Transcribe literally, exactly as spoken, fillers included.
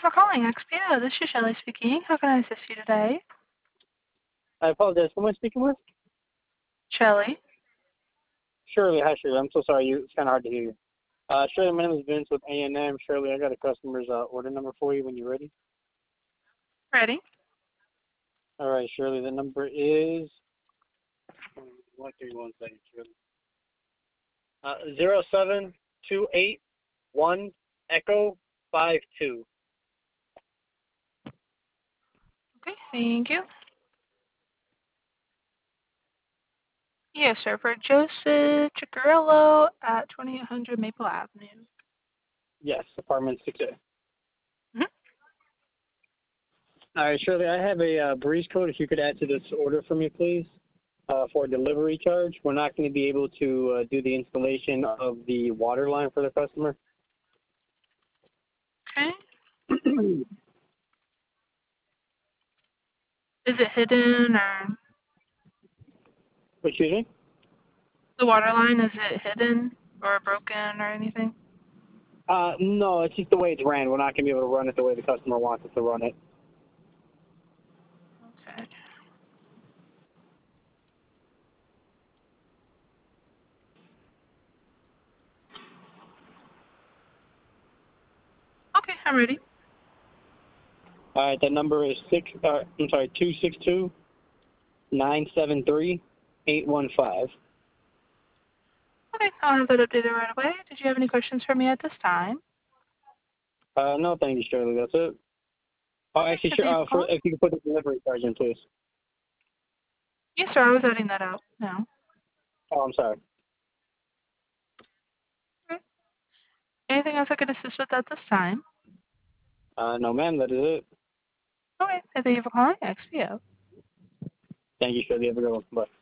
for calling X P O. This is Shelley speaking. How can I assist you today? I apologize. Who am I speaking with? Shelley. Shirley. Hi, Shirley. I'm so sorry. You, it's kind of hard to hear you. Uh, Shirley, my name is Vince with A and M. Shirley, I got a customer's uh, order number for you when you're ready. Ready? All right, Shirley. The number is one thirty one second, Shirley. Uh, zero seven two eight one Echo five two. Okay, thank you. Yes, sir. For Joseph Chicarillo at twenty-eight hundred Maple Avenue. Yes, apartment six A. Mm-hmm. All right, Shirley, I have a uh, breeze code. If you could add to this order for me, please, uh, for delivery charge. We're not going to be able to uh, do the installation of the water line for the customer. Okay. Is it hidden or Excuse me? the water line? Is it hidden or broken or anything? Uh, no, it's just the way it's ran. We're not going to be able to run it the way the customer wants us to run it. Okay. Okay, I'm ready. All right, that number is six. Uh, I'm sorry, two six two nine seven three eight one five. Okay, I'll have that updated right away. Did you have any questions for me at this time? Uh, no, thank you, Shirley. That's it. Oh, Okay, actually, so sure. thank you Uh, for for, calling. if you could put the delivery charge in, please. Yes, sir. I was adding that out now. Oh, I'm sorry. Okay. Anything else I could assist with at this time? Uh, no, ma'am, that is it. Okay, so thank you for calling X P O. Thank you, Shirley. Have a good one. Bye.